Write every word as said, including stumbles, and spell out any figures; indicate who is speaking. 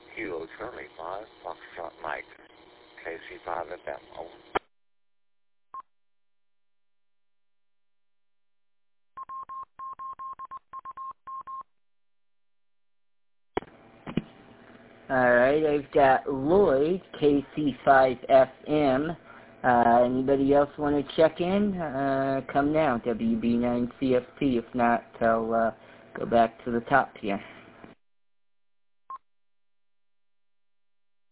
Speaker 1: Kilo Charlie five, Foxtrot Mike, K C five F M, over.
Speaker 2: Alright, I've got Lloyd, K C five F M. Uh, anybody else want to check in? Uh, come now, W B nine C F P. If not, I'll uh, go back to the top here.